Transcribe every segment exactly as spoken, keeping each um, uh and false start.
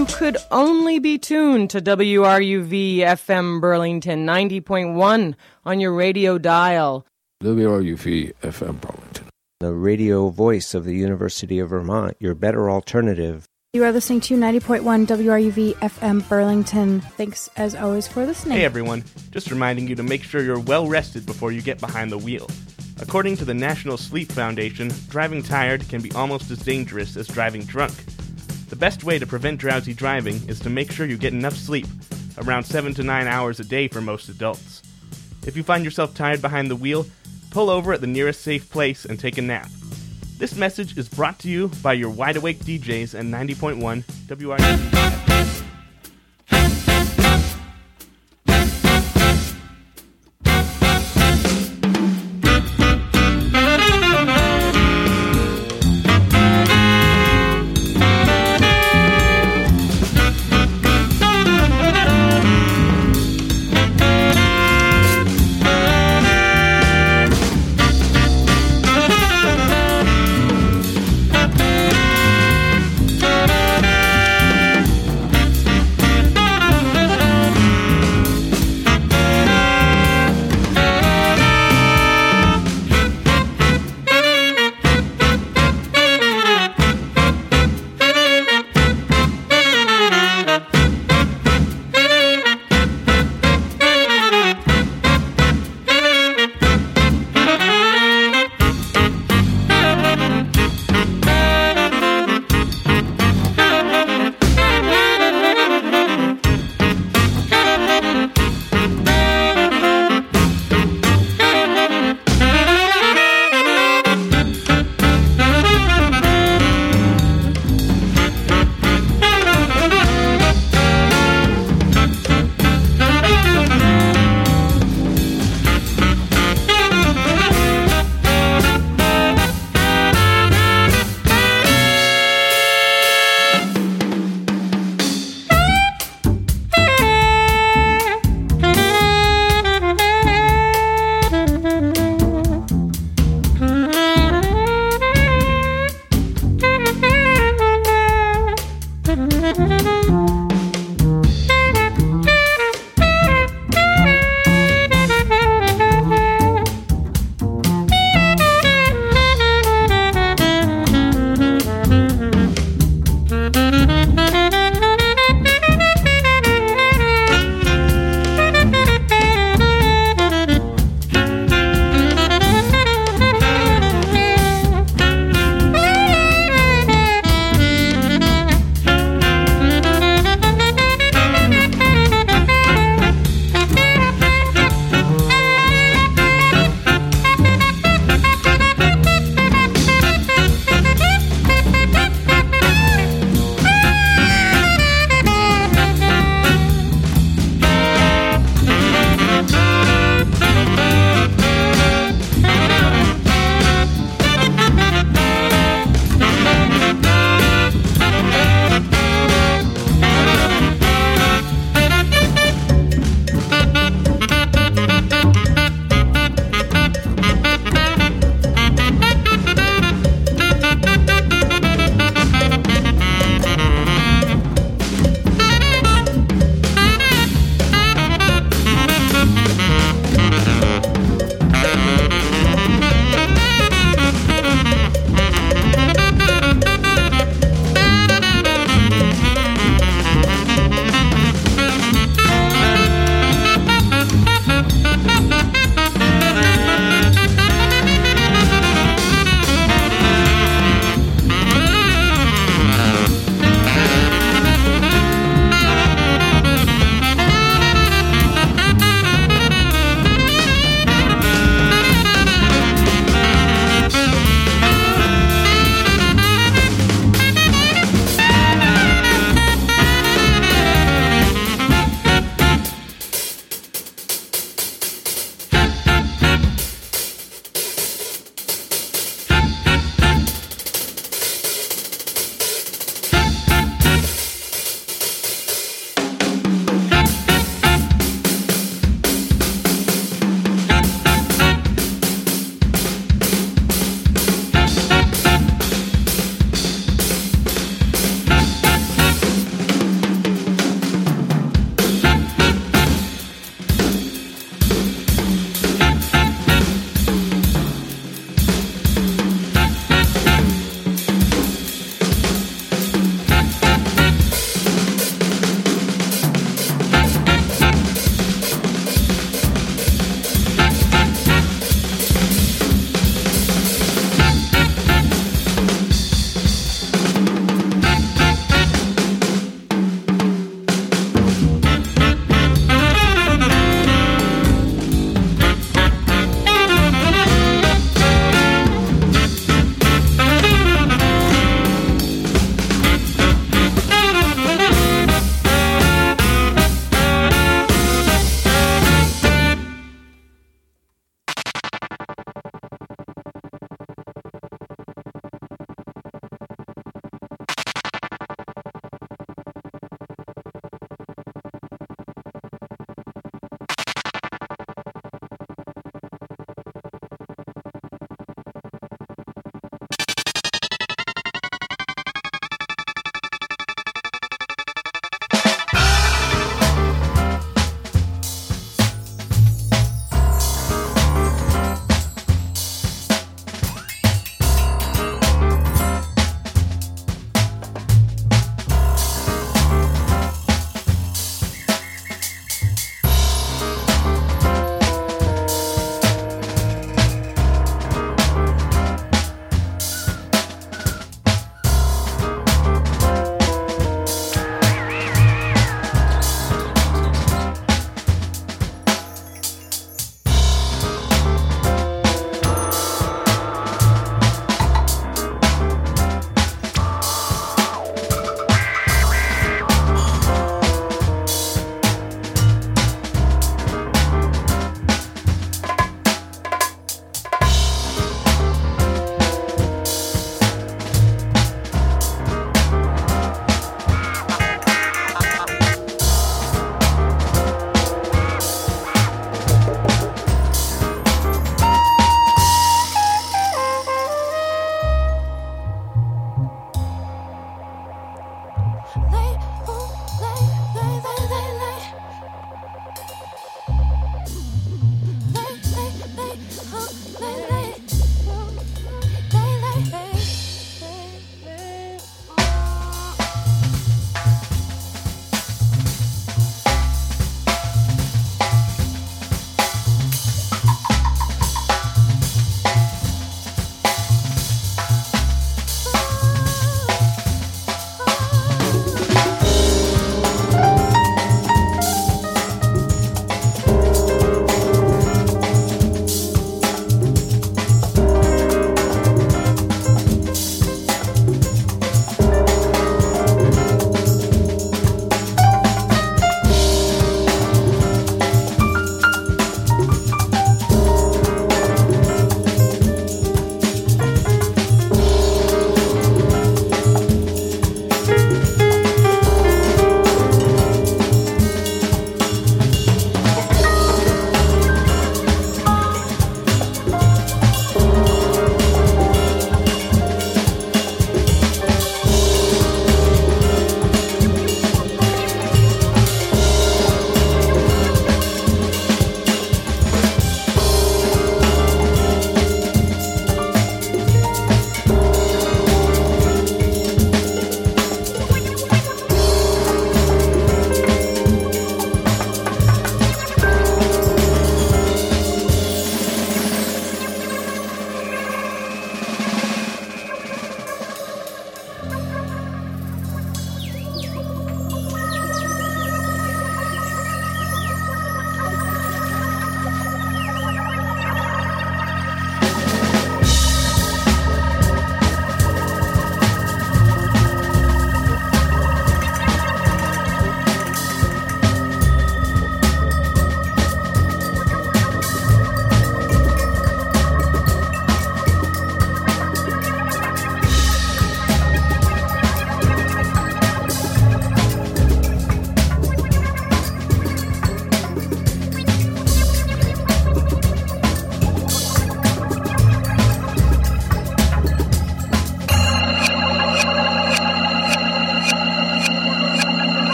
you could only be tuned to W R U V F M Burlington ninety point one on your radio dial. W R U V F M Burlington, the radio voice of the University of Vermont, your better alternative. You are listening to ninety point one W R U V F M Burlington. Thanks, as always, for listening. Hey, everyone. Just reminding you to make sure you're well rested before you get behind the wheel. According to the National Sleep Foundation, driving tired can be almost as dangerous as driving drunk. The best way to prevent drowsy driving is to make sure you get enough sleep, around seven to nine hours a day for most adults. If you find yourself tired behind the wheel, pull over at the nearest safe place and take a nap. This message is brought to you by your wide-awake D Js at ninety point one W R U V.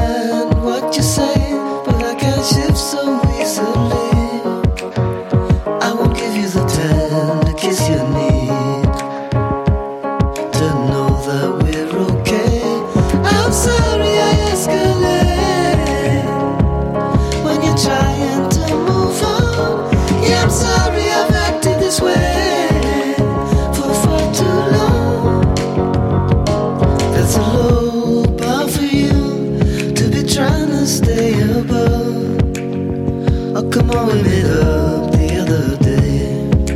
understand what you're saying, but I can't shift so easily. I won't give you the tender kiss you need to know that we're okay. I'm sorry I escalate when you're trying to move on. Yeah, I'm sorry I've acted this way for far too long. That's a low bar for you to be trying to stay above. Oh, come on, we made up the other day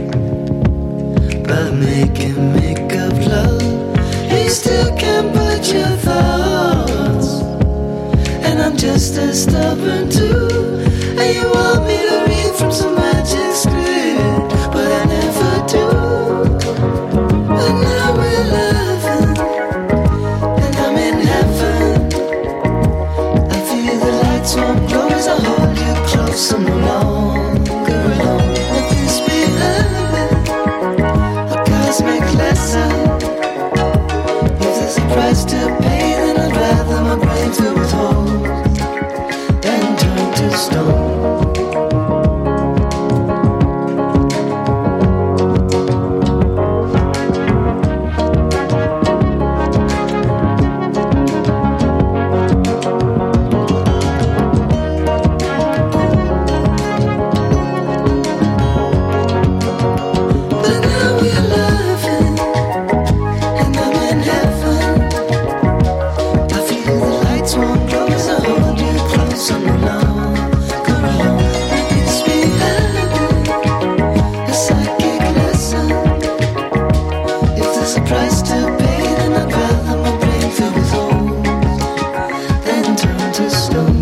by making make-up love. You still can't put your thoughts, and I'm just as stubborn too. And you want me to read from some magic script, but I never do. But now we're laughing, and I'm in heaven. I feel the lights won't glow as I hold you close. I'm no longer alone. Let this be a cosmic lesson. If there's a price to pay, then I'd rather my brain filled with holes than turn to stone. But now we're laughing, and I'm in heaven. I feel the lights won't glow as I hold you close. I'm alone, come along, let this be heaven, a psychic lesson. If there's a price to pay, then I'd rather my brain filled with holes than turn to stone.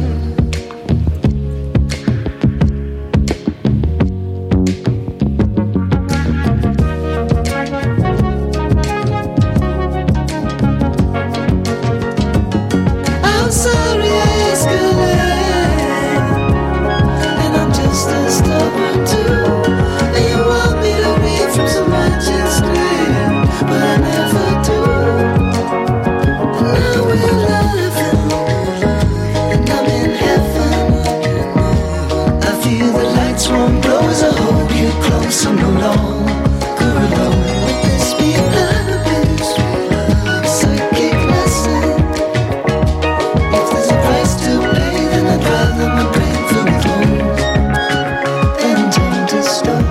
I'm sorry I escalate, and I'm just as stubborn too. And you want me to read from some magic script, but I never do. And now we're laughing, and I'm in heaven. I feel the lights won't glow as I hold you close. I'm no longer alone. Let this be a psychic lesson. If there's a price to pay, then I'd rather my brain filled with holes than turn to stone.